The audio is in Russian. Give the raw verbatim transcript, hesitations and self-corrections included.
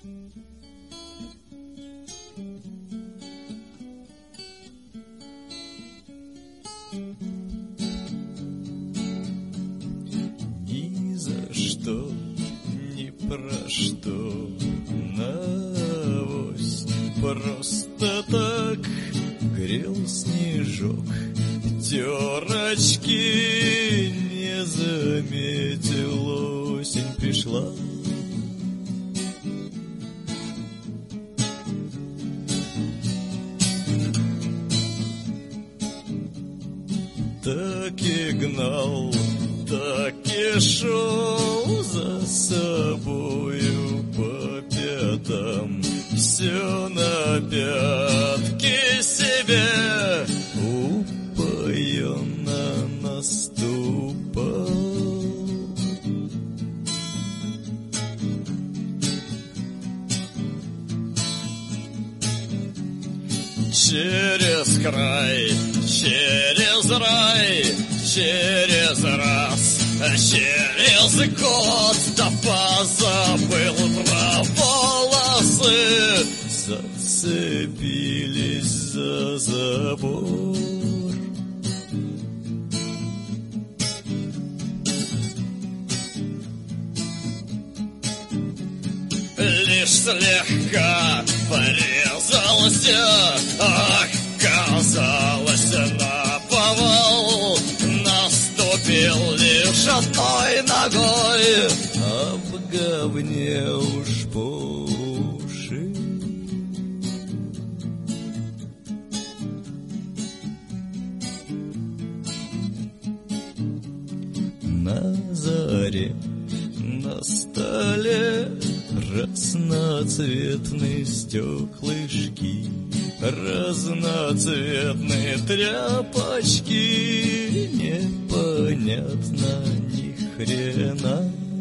Ни за что, ни про что, навось просто так грел снежок. Терочки не заметил, осень пришла. Так и гнал, так и шел за собою по пятам, все на пятки себе упоенно наступал. Через край, через рай, через раз, через год, да позабыл про волосы, зацепились за забор. Лишь слегка порезался, оказалось, наповал, наступил лишь одной ногой, а в говне уж по уши. На заре на столе разноцветные стеклышки, разноцветные тряпочки, непонятно ни хрена.